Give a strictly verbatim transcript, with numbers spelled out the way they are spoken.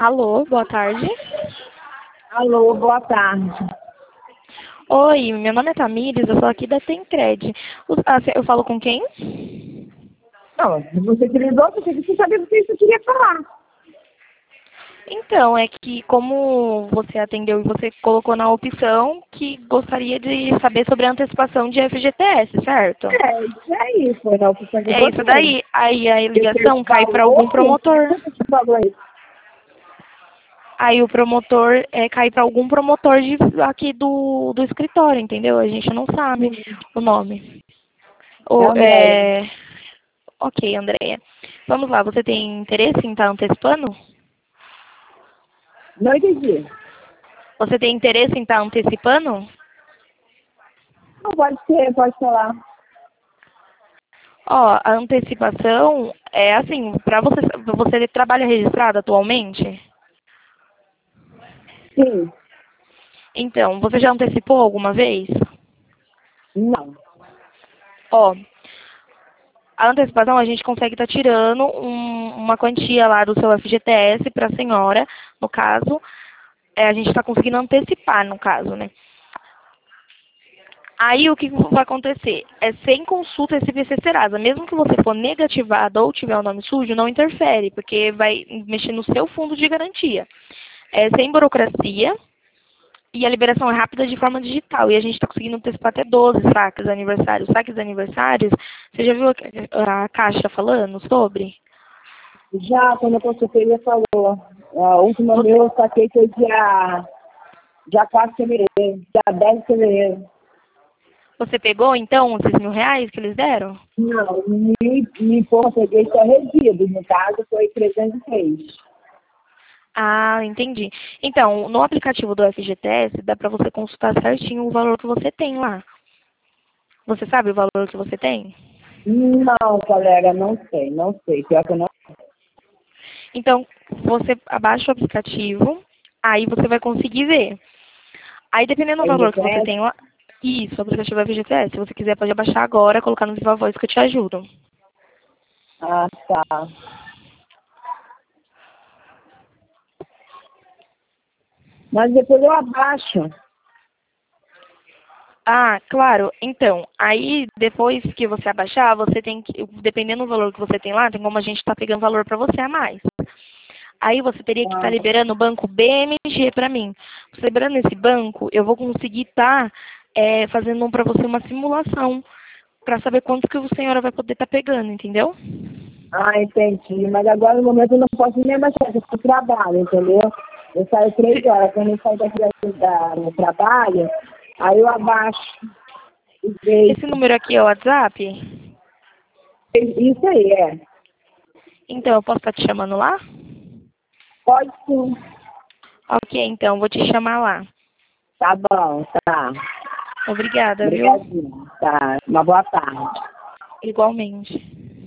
Alô, boa tarde. Alô, boa tarde. Oi, meu nome é Tamires, eu sou aqui da Tencred. O- ah, cê- Eu falo com quem? Não, se você queria outro, você precisa saber o que você queria falar. Então, é que como você atendeu e você colocou na opção que gostaria de saber sobre a antecipação de F G T S, certo? É, isso aí, foi na opção que eu É isso botei. daí. Aí a Porque ligação o cai para valor, algum promotor. você que falou isso. Aí o promotor é, cai para algum promotor de, aqui do, do escritório, entendeu? A gente não sabe o nome. É Ou, Andréia. é... Ok, Andréia. Vamos lá, você tem interesse em estar antecipando? Não entendi. Você tem interesse em estar antecipando? Não pode ser, pode falar. Ó, a antecipação é assim, para você, você trabalha registrado atualmente? Sim. Então, você já antecipou alguma vez? Não. Ó, a antecipação a gente consegue estar tirando um- uma quantia lá do seu F G T S para a senhora, no caso. É, a gente está conseguindo antecipar, no caso, né? Aí o que vai acontecer? É sem consulta S B C Serasa. Mesmo que você for negativada ou tiver o nome sujo, não interfere, porque vai mexer no seu fundo de garantia. É sem burocracia e a liberação é rápida de forma digital. E a gente está conseguindo antecipar até doze saques aniversários. Saques aniversários, você já viu a, a Caixa falando sobre? Já, quando eu consultei, ele falou. A última Você, meu eu saquei foi dia, dia quatro de fevereiro, dia dez de fevereiro. você pegou, então, esses mil reais que eles deram? Não, me, me pô, eu peguei só resíduos. No caso, foi trezentos e três. Ah, entendi. Então, no aplicativo do F G T S, dá para você consultar certinho o valor que você tem lá. Você sabe o valor que você tem? Não, colega, não sei, não sei. Pior que eu não. Então, você abaixa o aplicativo, aí você vai conseguir ver. Aí, dependendo do Aí, valor que você G P S? tem lá... Isso, o aplicativo F G T S. Se você quiser, pode abaixar agora, colocar no Viva Voz que eu te ajudo. Ah, tá. Mas depois eu abaixo. Ah, claro. Então, aí depois que você abaixar, você tem que, dependendo do valor que você tem lá, tem como a gente estar pegando valor para você a mais. Aí você teria que estar Ah, liberando o banco B M G para mim. Você liberando esse banco, eu vou conseguir estar fazendo para você uma simulação para saber quanto que a senhora vai poder estar pegando, entendeu? ah, entendi. Mas agora no momento eu não posso nem abaixar, eu tô trabalho, entendeu? Eu saio três Se- horas. Quando eu saio daqui da, do trabalho, aí eu abaixo e Esse vejo. número aqui é o WhatsApp? Isso aí, é. Então, eu posso estar te chamando lá? Pode sim. Ok, então, vou te chamar lá. Tá bom, tá. Obrigada, viu? Obrigadinho. Tá. Uma boa tarde. Igualmente.